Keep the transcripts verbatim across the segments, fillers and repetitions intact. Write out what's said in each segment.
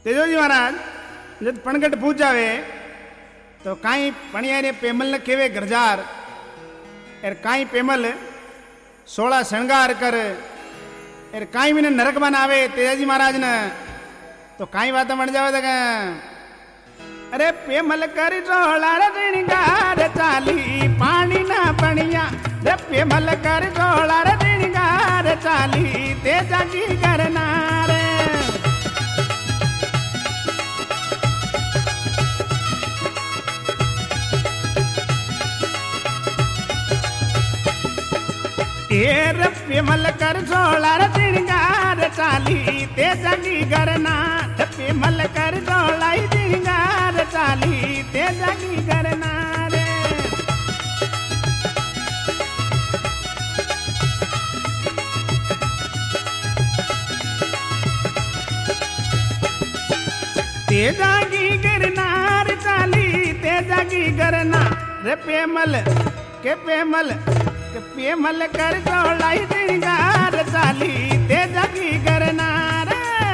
तेजोजी महाराज जब पणगट पूछ जावे तो काई पणिया ने पेमल ने केवे गरजार एर काई पेमल सोलह श्रृंगार कर एर काई भी नरक बनावे तेजाजी महाराज ने तो काई बात बन जावे तक अरे पेमल कर सोलह श्रृंगार चाली पानी ना पणिया रे पेमल कर सोलह श्रृंगार चाली तेजा की करना रे एर पेमल कर सोलह श्रृंगार चाली तेजा की करना पेमल कर सोलह श्रृंगार चाली तेजा की करना रे तेजा की करनार चाली तेजा की करना रे पेमल के पेमल के पेमल कर सोलह श्रृंगार चाली तेजा की करना रे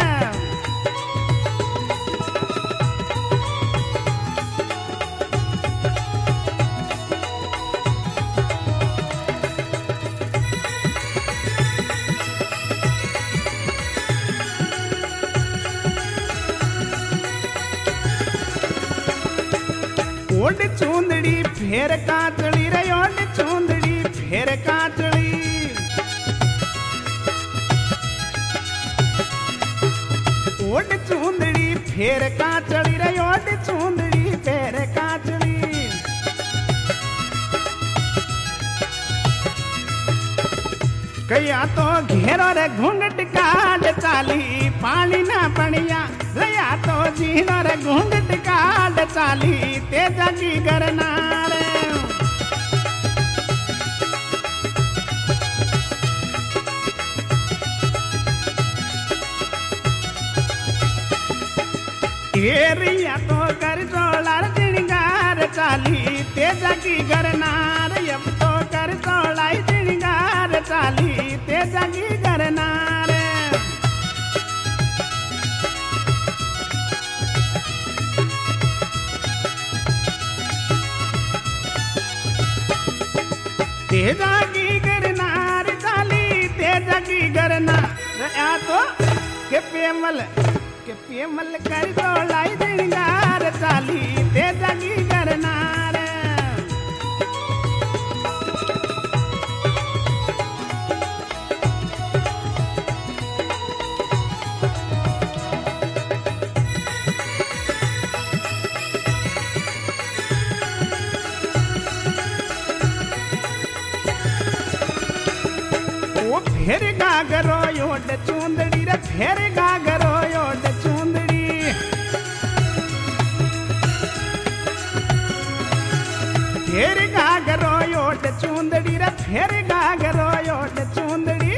ओड चूंदड़ी फेर कांचड़ी रे ओड चूंदड़ी फेर कांचड़ी ओड चूंदड़ी फेर कांचड़ी रे ओड चूंदड़ी फेर कांचड़ी कया तो घेरो रे घूंघट काट चाली पानी ना पणिया रया तो जीनो रे घूंघट काट चाली तेजा की करना रे एरिया तो कर सोलह श्रृंगार चाली तेजा की करना रे अब तो कर सोलह श्रृंगार चाली तेजा की करना रे तेजा की करना रे चाली तेजा की करना आ तो के पेमल के पेमल कर सोलह श्रृंगार चाली तेजा की करना रे फेर गागरो योड चूंदड़ी रे फेर गागरो योड चूंदड़ी फेर गागरो योड चूंदड़ी रे फेर गागरो योड चूंदड़ी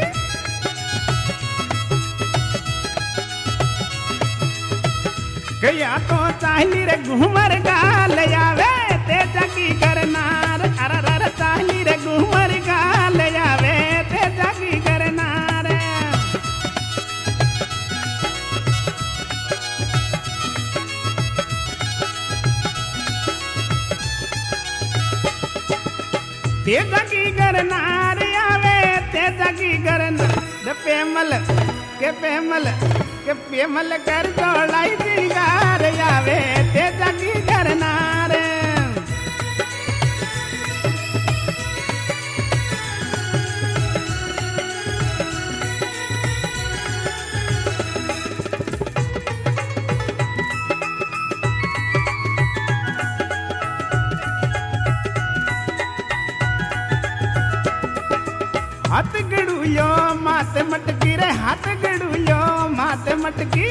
गया तो चाहली रे घूमर गाल आवे तेजा की करना रे अरे रे चाहली रे घूमर गाल आवे तेजा की करना रे तेजा की करना रे आवे तेजा की करना रे पेमल के पेमल के पेमल कर सोलह श्रृंगार आवे तेजा की करना रे हाथ गड़ुयो मात मटकी रे हाथ गड़ुयो मात मटकी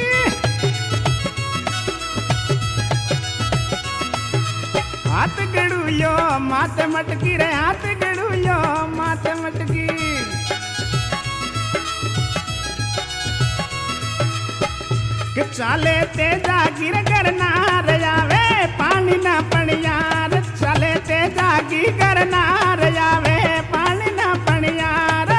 हाथ गड़ुयो मात मटकी रे हाथ गड़ुयो मात मटकी कि चाले तेजा गिर करना रे आवे पानी ना पणिया रे चाले तेजा की करना रे आवे पानी ना पणिया रे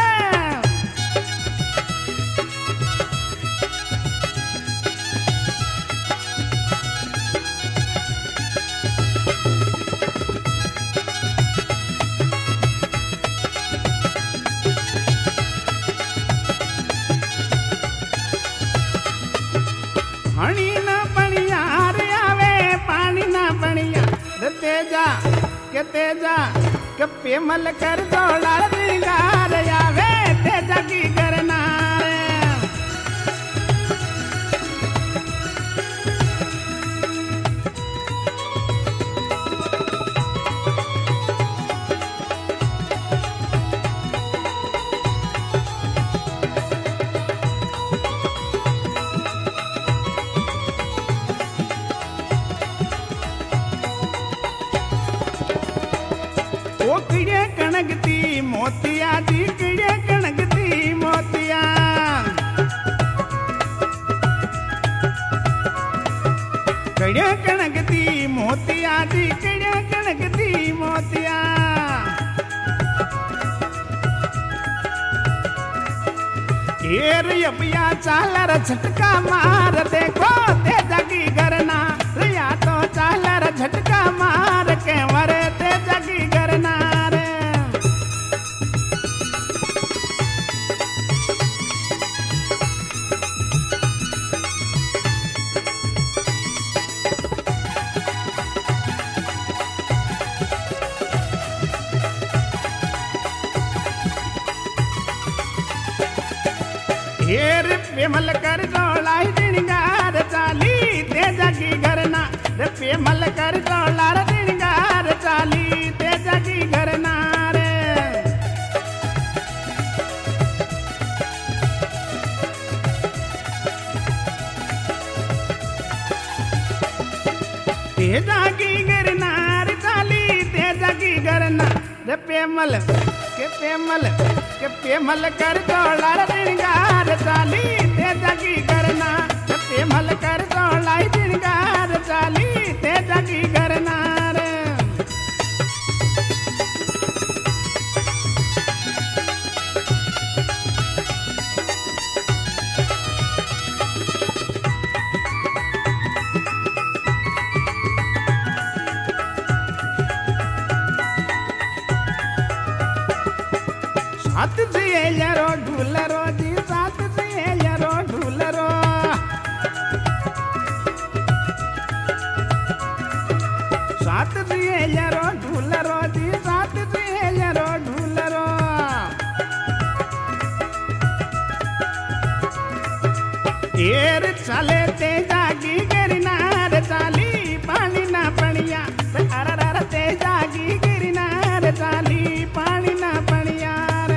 के तेजा के पेमल कर जोड़ा दिगार आवे तेजा की करना वो किड़े कणकती मोतिया जी किड़े कणकती मोतिया किड़े कणकती मोतिया जी किड़े कणकती मोतिया येर यबिया चालर झटका मार देखो तेजा की करना रिया तो चालर झटका मार के मरे तेजा की करना हेर पेमल कर जोलाई दिनगार चाली तेजा की करना रे पेमल कर जोला दिनगार चाली तेजा की करना रे तेजा की करना रे चाली तेजा की करना रे पेमल के पेमल के पेमल कर जोड़ा दिनगार चाली तेजा की करना के पेमल कर जोड़ा दिनगार चाली तेजा की करना रे सात जियरो ढूलरो जी सात जियरो ढूलरो सात जियरो ढूलरो जी सात जियरो ढूलरो एर चले तेजा की गिरनार चाली पानी ना पनिया अर अर तेजा की गिरनार चाली पानी ना पनिया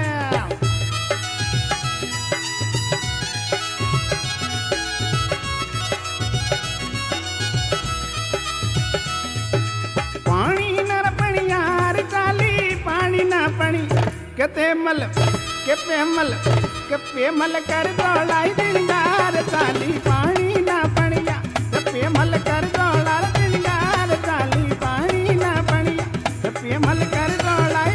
के तेमल के पेमल के पेमल कर जोलाई दिनगार चाली पानी ना पनिया के पेमल कर जोड़ा दिनगार चाली पानी ना पनिया के पेमल कर जोड़ा